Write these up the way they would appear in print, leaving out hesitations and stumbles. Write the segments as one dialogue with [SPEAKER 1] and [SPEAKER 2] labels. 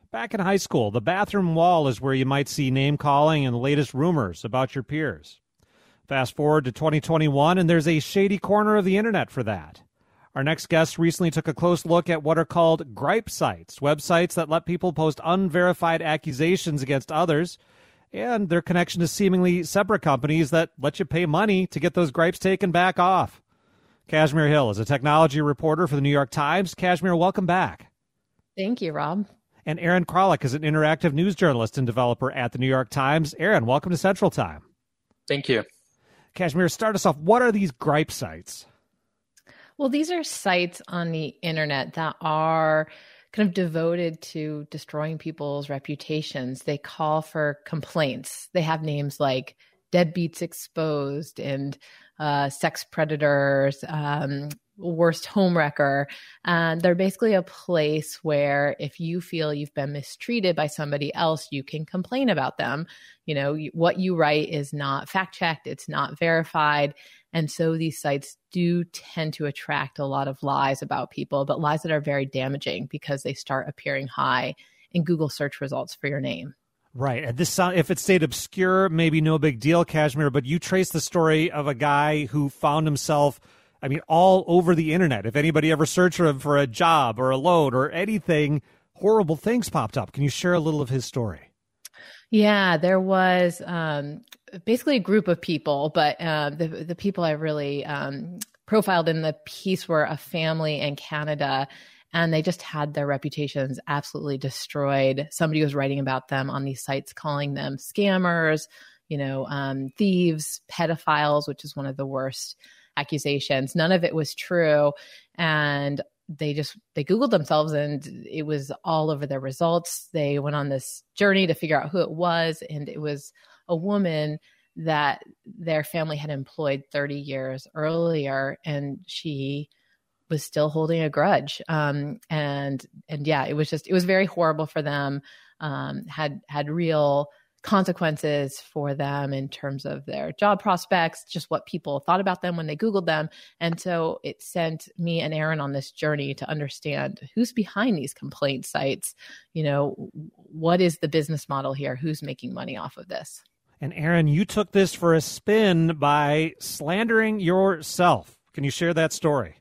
[SPEAKER 1] Back in high school, the bathroom wall is where you might see name calling and the latest rumors about your peers. Fast forward to 2021, and there's a shady corner of the internet for that. Our next guest recently took a close look at what are called gripe sites, websites that let people post unverified accusations against others, and their connection to seemingly separate companies that let you pay money to get those gripes taken back off. Kashmir Hill is a technology reporter for the New York Times. Kashmir, welcome back.
[SPEAKER 2] Thank you, Rob.
[SPEAKER 1] And Aaron Kralik is an interactive news journalist and developer at the New York Times. Aaron, welcome to Central Time.
[SPEAKER 3] Thank you.
[SPEAKER 1] Kashmir, start us off. What are these gripe sites?
[SPEAKER 2] Well, these are sites on the internet that are kind of devoted to destroying people's reputations. They call for complaints. They have names like Deadbeats Exposed and Sex Predators, Worst Homewrecker. And they're basically a place where if you feel you've been mistreated by somebody else, you can complain about them. You know, what you write is not fact-checked, it's not verified. And so these sites do tend to attract a lot of lies about people, but lies that are very damaging because they start appearing high in Google search results for your name.
[SPEAKER 1] Right. And this, if it stayed obscure, maybe no big deal, Kashmir, but you trace the story of a guy who found himself, all over the internet. If anybody ever searched for him for a job or a loan or anything, horrible things popped up. Can you share a little of his story?
[SPEAKER 2] Yeah, there was basically a group of people, but the people I really profiled in the piece were a family in Canada, and they just had their reputations absolutely destroyed. Somebody was writing about them on these sites, calling them scammers, thieves, pedophiles, which is one of the worst accusations. None of it was true. And they Googled themselves and it was all over their results. They went on this journey to figure out who it was. And it was a woman that their family had employed 30 years earlier. And she was still holding a grudge. And yeah, it was very horrible for them. Had real consequences for them in terms of their job prospects, just what people thought about them when they Googled them. And so it sent me and Aaron on this journey to understand who's behind these complaint sites. What is the business model here? Who's making money off of this?
[SPEAKER 1] And Aaron, you took this for a spin by slandering yourself. Can you share that story?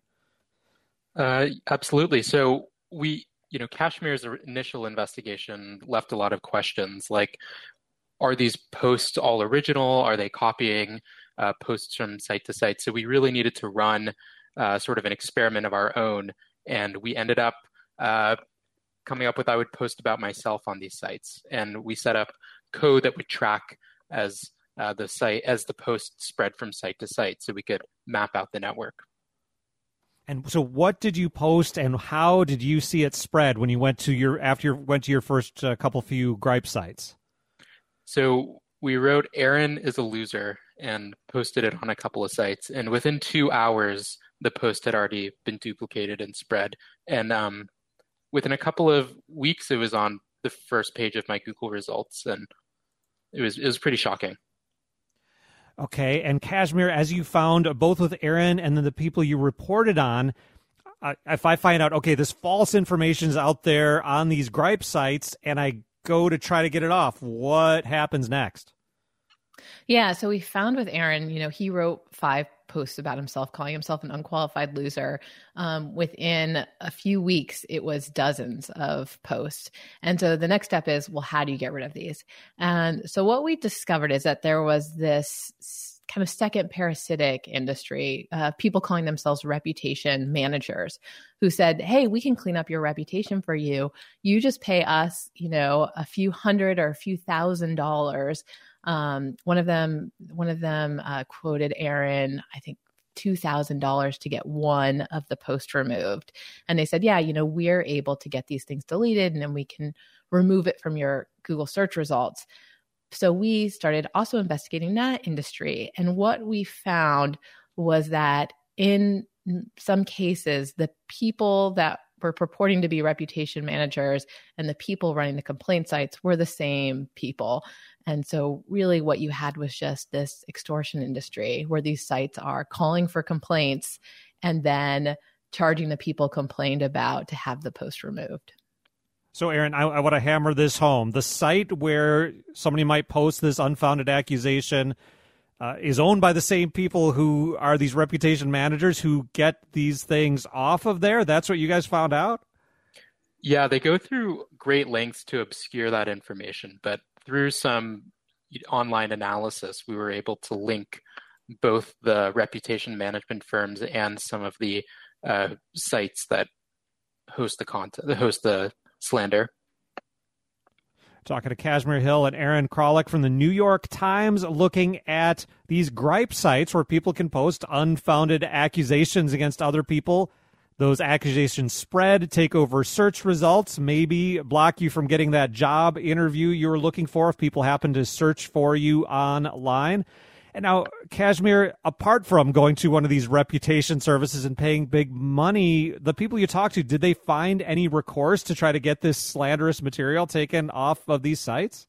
[SPEAKER 3] Absolutely. So Kashmir's initial investigation left a lot of questions like, are these posts all original? Are they copying posts from site to site? So we really needed to run sort of an experiment of our own. And we ended up coming up with, I would post about myself on these sites. And we set up code that would track as the post spread from site to site so we could map out the network.
[SPEAKER 1] And so what did you post and how did you see it spread when you went to your first few gripe sites?
[SPEAKER 3] So we wrote Aaron is a loser and posted it on a couple of sites. And within 2 hours, the post had already been duplicated and spread. And within a couple of weeks, it was on the first page of my Google results. And it was pretty shocking.
[SPEAKER 1] Okay. And Kashmir, as you found both with Aaron and then the people you reported on, if I find out, okay, this false information is out there on these gripe sites and I go to try to get it off, what happens next?
[SPEAKER 2] Yeah, so we found with Aaron, he wrote 5 posts about himself, calling himself an unqualified loser. Within a few weeks, it was dozens of posts. And so the next step is, well, how do you get rid of these? And so what we discovered is that there was this kind of second parasitic industry, people calling themselves reputation managers who said, hey, we can clean up your reputation for you. You just pay us, a few $100 or a few $1,000s. One of them quoted Aaron, I think $2,000 to get one of the posts removed. And they said, yeah, we're able to get these things deleted and then we can remove it from your Google search results. So we started also investigating that industry. And what we found was that in some cases, the people that were purporting to be reputation managers and the people running the complaint sites were the same people. And so really what you had was just this extortion industry where these sites are calling for complaints and then charging the people complained about to have the post removed.
[SPEAKER 1] So, Aaron, I want to hammer this home. The site where somebody might post this unfounded accusation is owned by the same people who are these reputation managers who get these things off of there. That's what you guys found out?
[SPEAKER 3] Yeah, they go through great lengths to obscure that information, but through some online analysis, we were able to link both the reputation management firms and some of the sites that host the content, host the slander.
[SPEAKER 1] Talking to Kashmir Hill and Aaron Kralik from the New York Times, looking at these gripe sites where people can post unfounded accusations against other people. Those accusations spread, take over search results, maybe block you from getting that job interview you were looking for if people happen to search for you online. And now, Kashmir, apart from going to one of these reputation services and paying big money, the people you talked to, did they find any recourse to try to get this slanderous material taken off of these sites?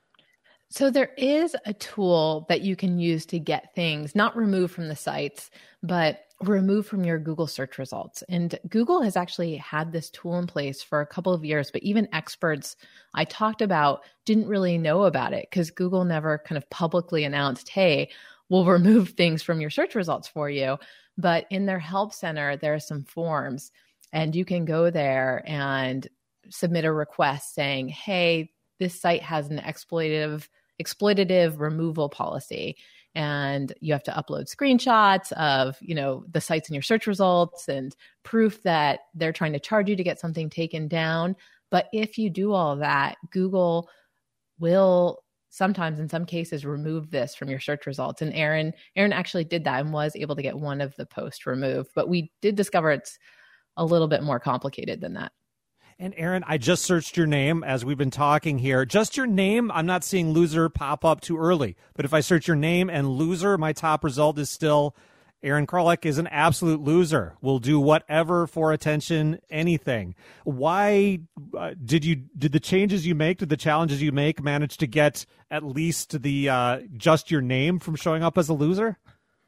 [SPEAKER 2] So there is a tool that you can use to get things not removed from the sites, but removed from your Google search results. And Google has actually had this tool in place for a couple of years, but even experts I talked about didn't really know about it because Google never kind of publicly announced, hey, we'll remove things from your search results for you. But in their help center, there are some forms and you can go there and submit a request saying, hey, this site has an exploitative removal policy. And you have to upload screenshots of, the sites in your search results and proof that they're trying to charge you to get something taken down. But if you do all of that, Google will sometimes, in some cases, remove this from your search results. And Aaron actually did that and was able to get one of the posts removed. But we did discover it's a little bit more complicated than that.
[SPEAKER 1] And Aaron, I just searched your name as we've been talking here. Just your name. I'm not seeing loser pop up too early. But if I search your name and loser, my top result is still Aaron Kralik is an absolute loser. Will do whatever for attention, anything. Why did the changes you make, did the challenges you make manage to get at least the just your name from showing up as a loser?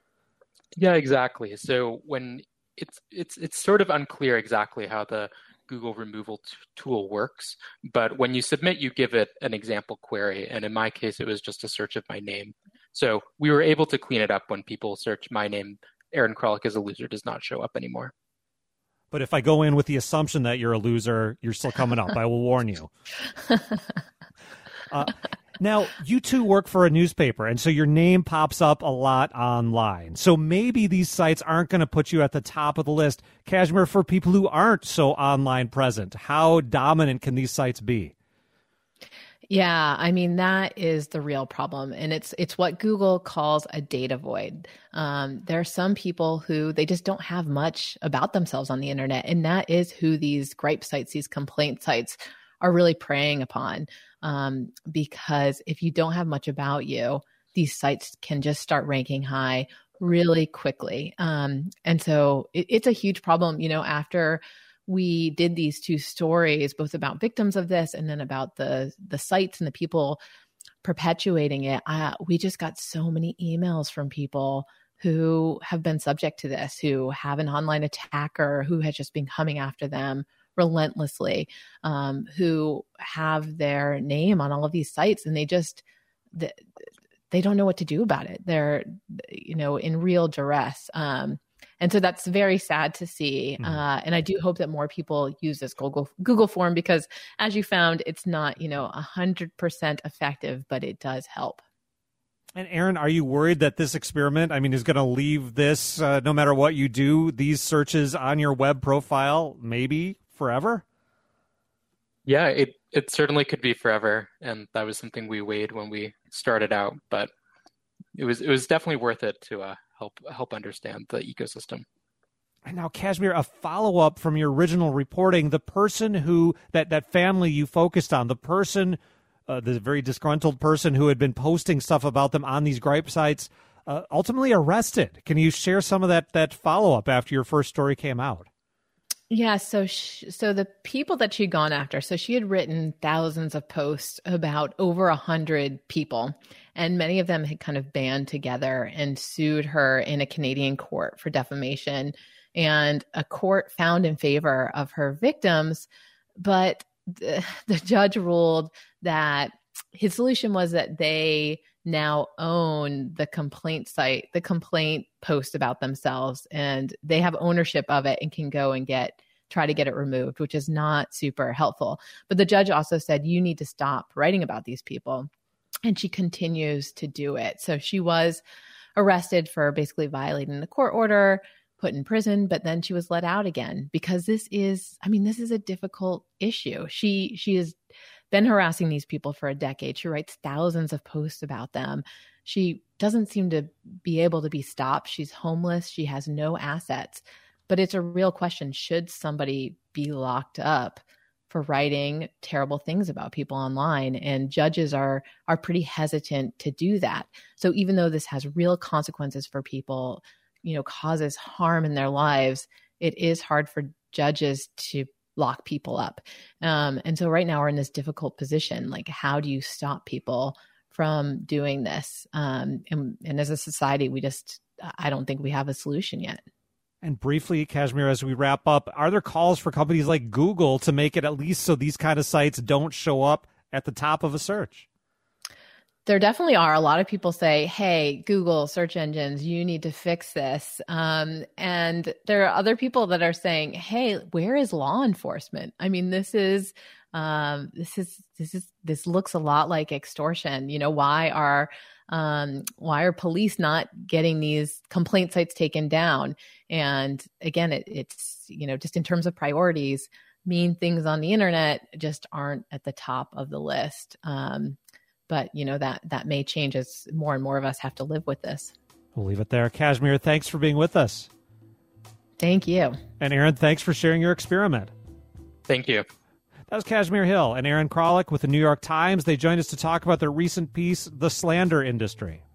[SPEAKER 3] Yeah, exactly. So when it's sort of unclear exactly how the Google removal tool works, but when you submit, you give it an example query. And in my case, it was just a search of my name. So we were able to clean it up when people search my name. Aaron Kralik as a loser does not show up anymore.
[SPEAKER 1] But if I go in with the assumption that you're a loser, you're still coming up. I will warn you. Now, you two work for a newspaper, and so your name pops up a lot online. So maybe these sites aren't going to put you at the top of the list. Kashmir, for people who aren't so online present, how dominant can these sites be?
[SPEAKER 2] Yeah, I mean, that is the real problem. And it's what Google calls a data void. There are some people who they just don't have much about themselves on the internet. And that is who these gripe sites, these complaint sites are really preying upon. Because if you don't have much about you, these sites can just start ranking high really quickly. And so it's a huge problem, after we did these two stories, both about victims of this and then about the sites and the people perpetuating it. We just got so many emails from people who have been subject to this, who have an online attacker who has just been coming after them relentlessly, who have their name on all of these sites and they don't know what to do about it. They're, in real duress. And so that's very sad to see. And I do hope that more people use this Google form because as you found, it's not, 100% effective, but it does help.
[SPEAKER 1] And Aaron, are you worried that this experiment, is going to leave this, no matter what you do, these searches on your web profile, maybe forever?
[SPEAKER 3] Yeah, it certainly could be forever. And that was something we weighed when we started out, but it was definitely worth it to help understand the ecosystem.
[SPEAKER 1] And now, Kashmir, a follow-up from your original reporting, the person who, that family you focused on, the person, the very disgruntled person who had been posting stuff about them on these gripe sites, ultimately arrested. Can you share some of that follow-up after your first story came out?
[SPEAKER 2] Yeah, so the people that she'd gone after, so she had written thousands of posts about over 100 people, and many of them had kind of band together and sued her in a Canadian court for defamation, and a court found in favor of her victims, but the judge ruled that his solution was that they now own the complaint site, the complaint post about themselves, and they have ownership of it and can go and try to get it removed, which is not super helpful. But the judge also said, you need to stop writing about these people. And she continues to do it. So she was arrested for basically violating the court order, put in prison, but then she was let out again because this is a difficult issue. She has been harassing these people for a decade. She writes thousands of posts about them. She doesn't seem to be able to be stopped. She's homeless. She has no assets. But it's a real question. Should somebody be locked up for writing terrible things about people online? And judges are pretty hesitant to do that. So even though this has real consequences for people, causes harm in their lives, it is hard for judges to lock people up. And so right now we're in this difficult position. Like, how do you stop people from doing this? And as a society, I don't think we have a solution yet.
[SPEAKER 1] And briefly, Kashmir, as we wrap up, are there calls for companies like Google to make it at least so these kind of sites don't show up at the top of a search?
[SPEAKER 2] There definitely are. A lot of people say, hey, Google search engines, you need to fix this. And there are other people that are saying, hey, where is law enforcement? I mean, this looks a lot like extortion. Why are police not getting these complaint sites taken down? And again, it's just in terms of priorities, mean things on the internet just aren't at the top of the list. But that may change as more and more of us have to live with this.
[SPEAKER 1] We'll leave it there. Kashmir, thanks for being with us.
[SPEAKER 2] Thank you.
[SPEAKER 1] And Aaron, thanks for sharing your experiment.
[SPEAKER 3] Thank you.
[SPEAKER 1] That was Kashmir Hill and Aaron Kralik with the New York Times. They joined us to talk about their recent piece, The Slander Industry.